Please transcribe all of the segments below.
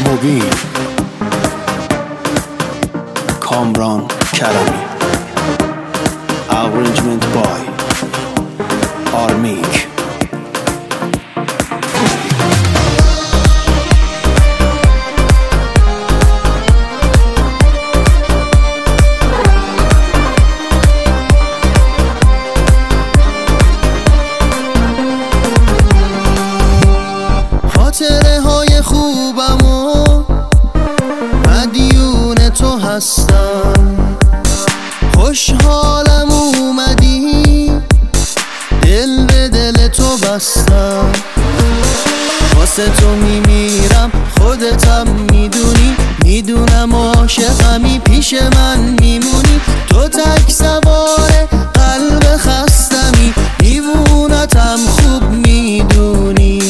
مبین کامران کرمی Arrangement by آرمیک خاطره های خوبم و مدیون تو هستم خوشحالم اومدی دل به دل تو بستم واسه تو میمیرم خودتم میدونی میدونم عاشقمی پیش من میمونی تو تک سوار قلب خستمی دیوونتم خوب میدونی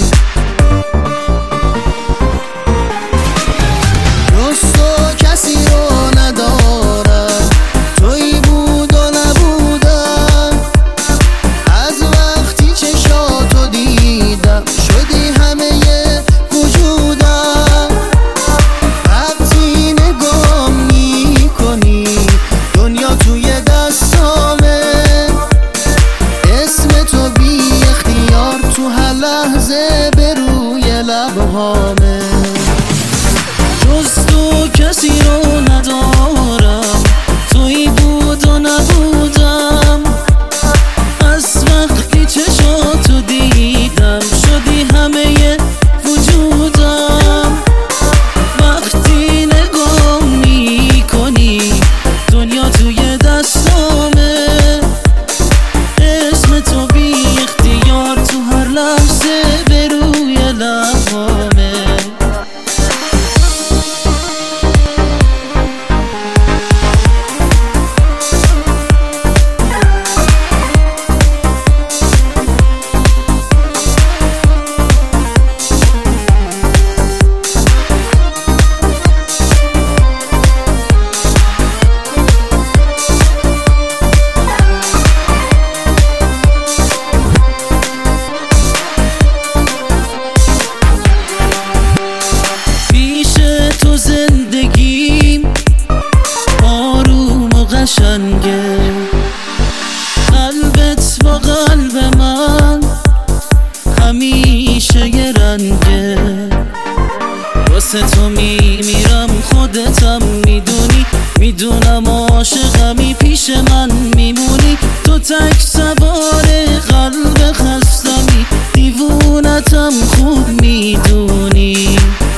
لحظه به روی لبهامه جز تو کسی رو ندارم تویی بود و نبودم از وقتی چشاتو دیدم شدی همه وجودم وقتی نگاه میکنی دنیا توی دستامه اسم تو بی اختیار تو هر لحظه به روی لبامه قلبت با قلب من همیشه یه رنگه واسه تو میمیرم خودتم میدونی میدونم عاشقمی پیش من میمونی تو تک سوار قلب خستمی دیوونتم خوب میدونی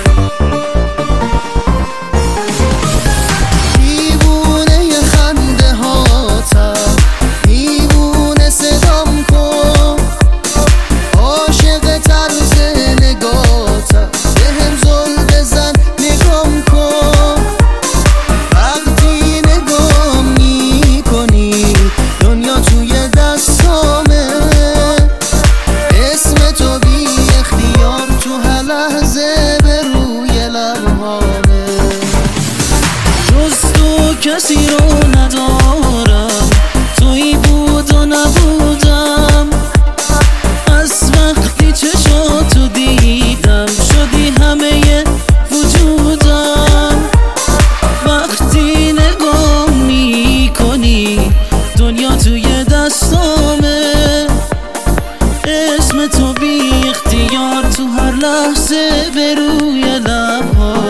کسی رو ندارم تویی بود و نبودم از وقتی چشاتو دیدم شدی همه وجودم وقتی نگاه میکنی دنیا توی دستامه اسم تو بی اختیار تو هر لحظه به روی لبها